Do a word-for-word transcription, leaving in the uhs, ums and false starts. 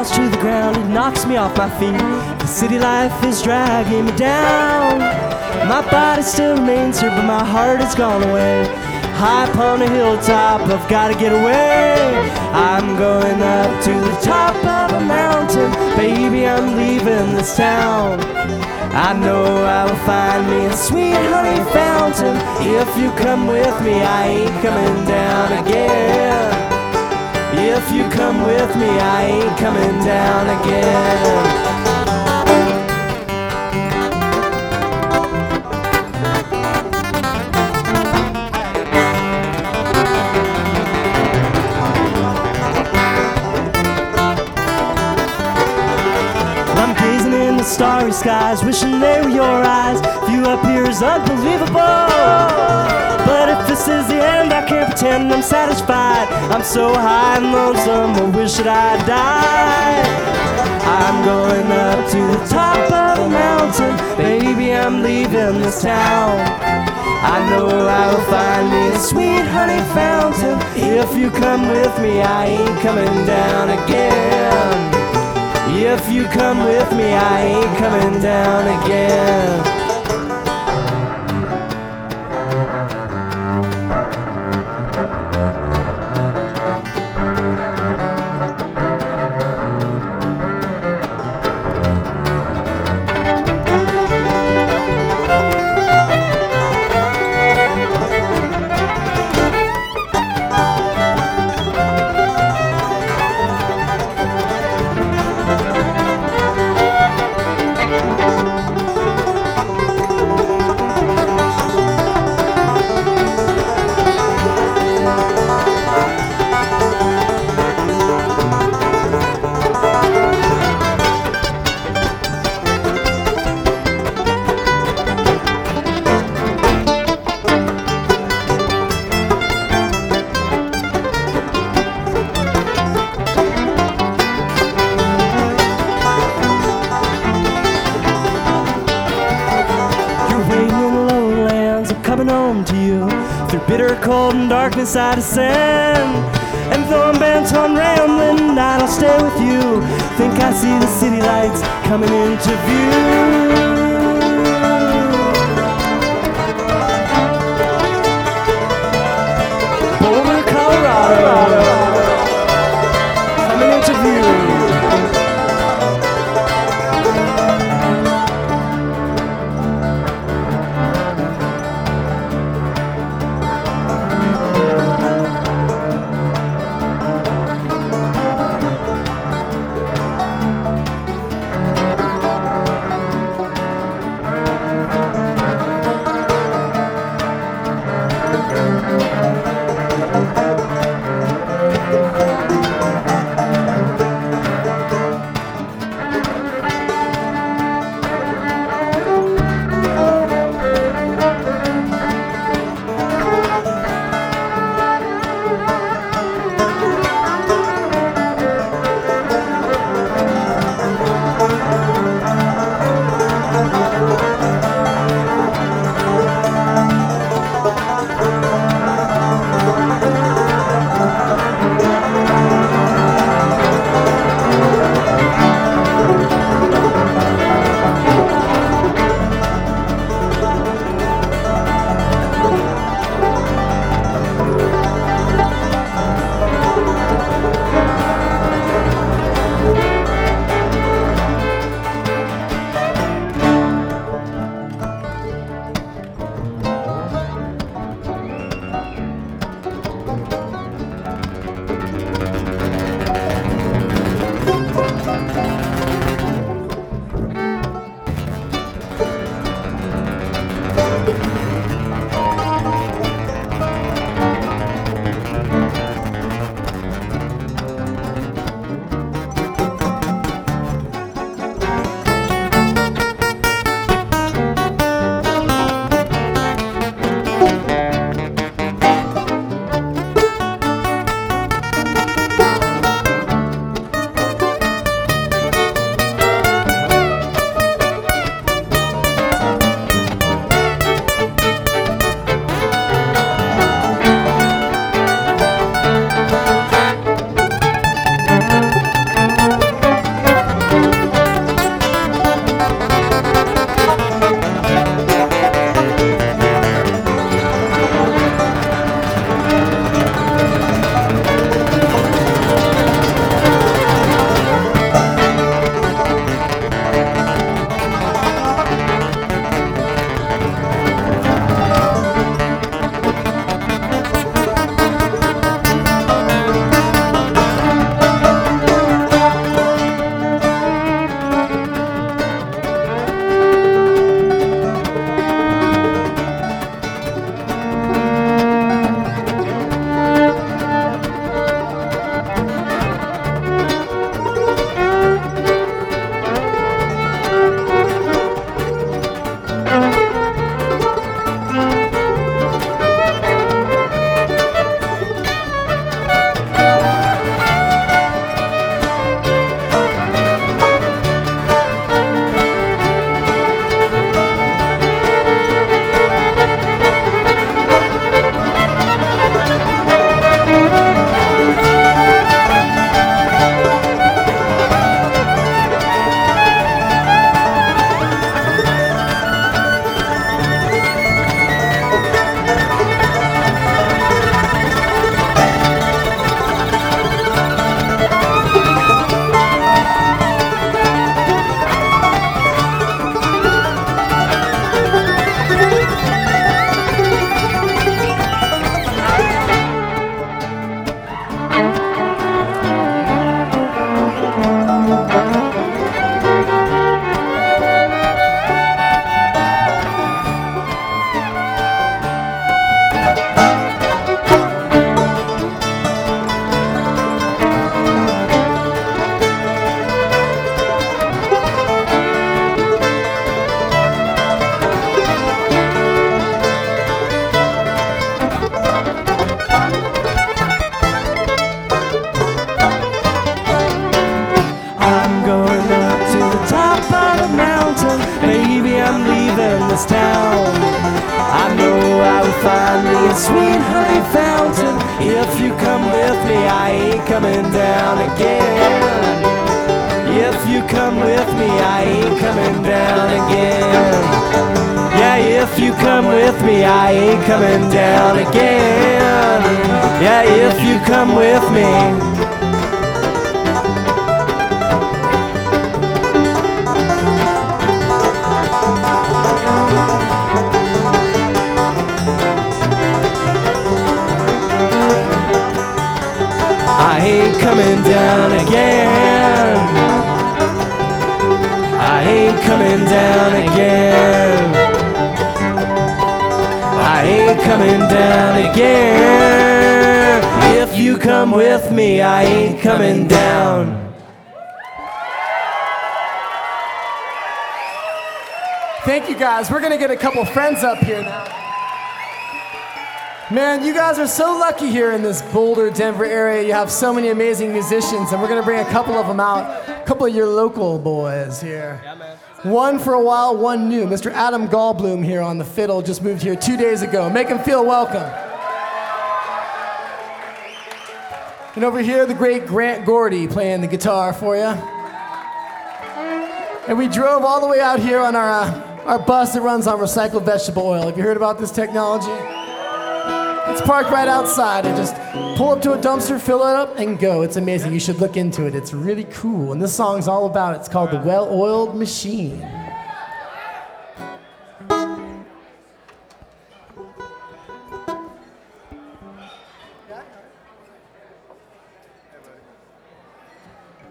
falls to the ground, it knocks me off my feet. The city life is dragging me down. My body still remains here, but my heart has gone away. High upon a hilltop, I've gotta get away. I'm going up to the top of a mountain. Baby, I'm leaving this town. I know I will find me a sweet honey fountain. If you come with me, I ain't coming down again. If you come with me, I ain't coming down again. Starry skies, wishing they were your eyes. View up here is unbelievable, but if this is the end, I can't pretend I'm satisfied. I'm so high and lonesome, I wish that I'd die. I'm going up to the top of a mountain. Baby, I'm leaving this town. I know I will find me a sweet honey fountain. If you come with me, I ain't coming down again. If you come with me, I ain't coming down again. Home to you through bitter cold and darkness I descend, and though I'm bent on rambling, I'll stay with you. Think I see the city lights coming into view. Boulder, Colorado, coming into view. this town. I know I will find me a sweet honey fountain. If you come with me, I ain't coming down again. If you come with me, I ain't coming down again. Yeah, if you come with me, I ain't coming down again. Yeah, if you come with me. I ain't coming down again. I ain't coming down again. I ain't coming down again. If you come with me, I ain't coming down. Thank you guys. We're gonna get a couple friends up here now. Man, you guys are so lucky here in this Boulder, Denver area. You have so many amazing musicians, and we're gonna bring a couple of them out. A couple of your local boys here. Yeah, man. One for a while, one new. Mister Adam Gallbloom here on the fiddle just moved here two days ago. Make him feel welcome. And over here, the great Grant Gordy playing the guitar for you. And we drove all the way out here on our, uh, our bus that runs on recycled vegetable oil. Have you heard about this technology? It's parked right outside. And just pull up to a dumpster, fill it up, and go. It's amazing. You should look into it. It's really cool. And this song's all about it. It's called The Well-Oiled Machine.